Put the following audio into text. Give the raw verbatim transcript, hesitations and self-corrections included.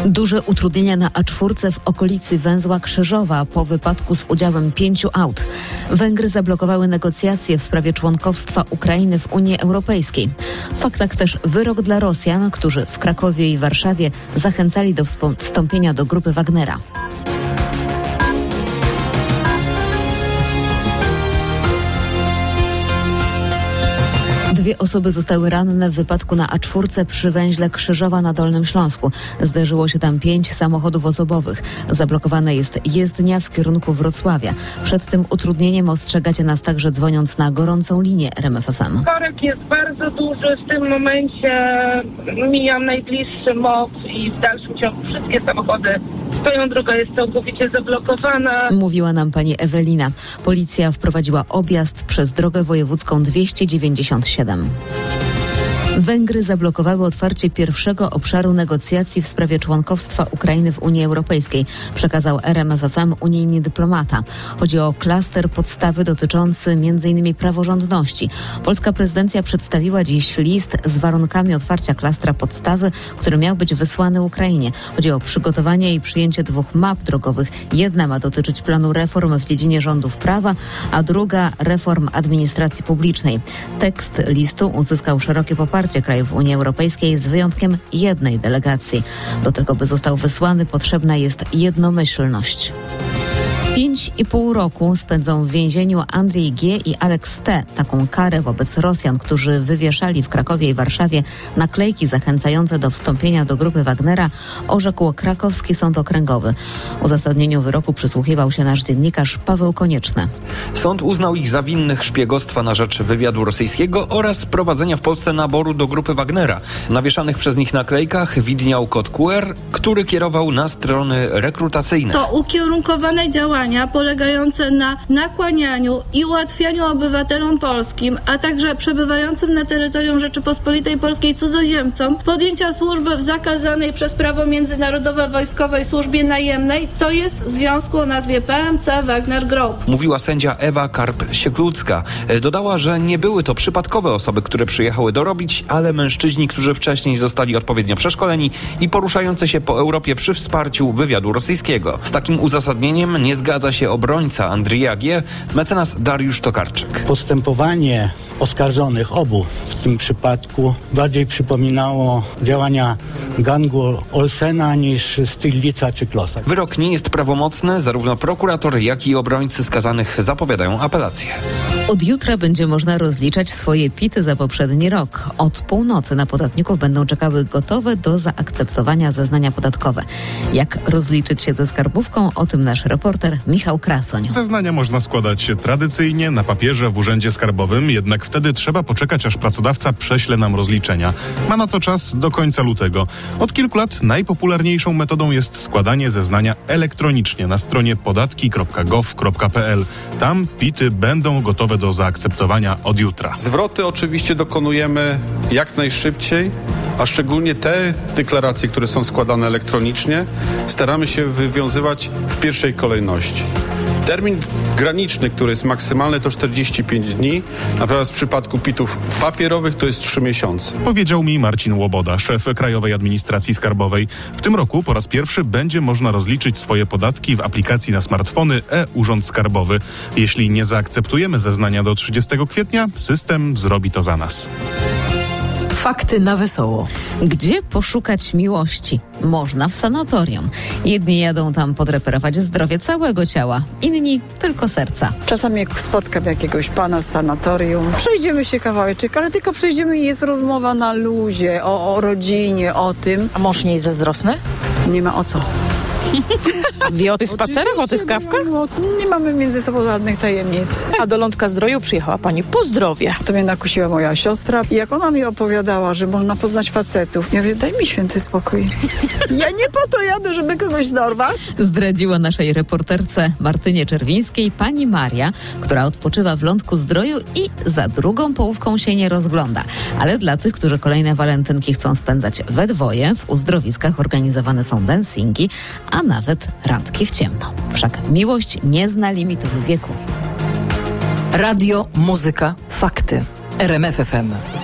Duże utrudnienia na A cztery w okolicy węzła Krzyżowa po wypadku z udziałem pięciu aut. Węgry zablokowały negocjacje w sprawie członkostwa Ukrainy w Unii Europejskiej. W faktach też wyrok dla Rosjan, którzy w Krakowie i Warszawie zachęcali do wstąpienia do grupy Wagnera. Dwie osoby zostały ranne w wypadku na A cztery przy węźle Krzyżowa na Dolnym Śląsku. Zderzyło się tam pięć samochodów osobowych. Zablokowana jest jezdnia w kierunku Wrocławia. Przed tym utrudnieniem ostrzegacie nas także dzwoniąc na gorącą linię R M F F M. Korek jest bardzo duży. W tym momencie mijam najbliższy most i w dalszym ciągu wszystkie samochody stoją. Droga jest całkowicie zablokowana. Mówiła nam pani Ewelina. Policja wprowadziła objazd przez drogę wojewódzką dwieście dziewięćdziesiąt siedem. Węgry zablokowały otwarcie pierwszego obszaru negocjacji w sprawie członkostwa Ukrainy w Unii Europejskiej, przekazał R M F F M unijny dyplomata. Chodzi o klaster podstawy dotyczący m in praworządności. Polska prezydencja przedstawiła dziś list z warunkami otwarcia klastra podstawy, który miał być wysłany Ukrainie. Chodzi o przygotowanie i przyjęcie dwóch map drogowych. Jedna ma dotyczyć planu reform w dziedzinie rządów prawa, a druga reform administracji publicznej. Tekst listu uzyskał szerokie poparcie krajów Unii Europejskiej z wyjątkiem jednej delegacji. Do tego, by został wysłany, potrzebna jest jednomyślność. Pięć i pół roku spędzą w więzieniu Andrzej G. i Alex T. Taką karę wobec Rosjan, którzy wywieszali w Krakowie i Warszawie naklejki zachęcające do wstąpienia do grupy Wagnera, orzekł krakowski sąd okręgowy. Uzasadnieniu wyroku przysłuchiwał się nasz dziennikarz Paweł Konieczny. Sąd uznał ich za winnych szpiegostwa na rzecz wywiadu rosyjskiego oraz prowadzenia w Polsce naboru do grupy Wagnera. Na wieszanych przez nich naklejkach widniał kod Q R, który kierował na strony rekrutacyjne. To ukierunkowane działania polegające na nakłanianiu i ułatwianiu obywatelom polskim, a także przebywającym na terytorium Rzeczypospolitej Polskiej cudzoziemcom podjęcia służby w zakazanej przez prawo międzynarodowe wojskowej służbie najemnej, to jest w związku o nazwie P M C Wagner Group. Mówiła sędzia Ewa Karp-Sieklucka. Dodała, że nie były to przypadkowe osoby, które przyjechały dorobić, ale mężczyźni, którzy wcześniej zostali odpowiednio przeszkoleni i poruszający się po Europie przy wsparciu wywiadu rosyjskiego. Z takim uzasadnieniem nie zgadza Zgadza się obrońca Andrzeja G., mecenas Dariusz Tokarczyk. Postępowanie oskarżonych obu w tym przypadku bardziej przypominało działania gangu Olsena niż Styglica czy Klosa. Wyrok nie jest prawomocny. Zarówno prokurator, jak i obrońcy skazanych zapowiadają apelację. Od jutra będzie można rozliczać swoje pity za poprzedni rok. Od północy na podatników będą czekały gotowe do zaakceptowania zeznania podatkowe. Jak rozliczyć się ze skarbówką? O tym nasz reporter Michał Krasoń. Zeznania można składać tradycyjnie na papierze w Urzędzie Skarbowym, jednak wtedy trzeba poczekać, aż pracodawca prześle nam rozliczenia. Ma na to czas do końca lutego. Od kilku lat najpopularniejszą metodą jest składanie zeznania elektronicznie na stronie podatki kropka gov kropka p l. Tam pity będą gotowe do zaakceptowania od jutra. Zwroty oczywiście dokonujemy jak najszybciej, a szczególnie te deklaracje, które są składane elektronicznie, staramy się wywiązywać w pierwszej kolejności. Termin graniczny, który jest maksymalny, to czterdzieści pięć dni, natomiast w przypadku pitów papierowych to jest trzy miesiące. Powiedział mi Marcin Łoboda, szef Krajowej Administracji Skarbowej. W tym roku po raz pierwszy będzie można rozliczyć swoje podatki w aplikacji na smartfony e-Urząd Skarbowy. Jeśli nie zaakceptujemy zeznania do trzydziestego kwietnia, system zrobi to za nas. Fakty na wesoło. Gdzie poszukać miłości? Można w sanatorium. Jedni jadą tam podreperować zdrowie całego ciała, inni tylko serca. Czasami jak spotkam jakiegoś pana w sanatorium, przejdziemy się kawałeczek, ale tylko przejdziemy i jest rozmowa na luzie, o, o rodzinie, o tym. A mąż nie jest zazdrosny? Nie ma o co. Wie o tych spacerach, o tych kawkach? Nie mamy między sobą żadnych tajemnic. A do Lądka Zdroju przyjechała pani po zdrowie. To mnie nakusiła moja siostra i jak ona mi opowiadała, że można poznać facetów, ja mówię, daj mi święty spokój. Ja nie po to jadę, żeby kogoś dorwać. Zdradziła naszej reporterce Martynie Czerwińskiej pani Maria, która odpoczywa w Lądku Zdroju i za drugą połówką się nie rozgląda. Ale dla tych, którzy kolejne walentynki chcą spędzać we dwoje, w uzdrowiskach organizowane są dancingi, a nawet randki w ciemno. Wszak miłość nie zna limitów wieku. Radio, muzyka, fakty. R M F F M.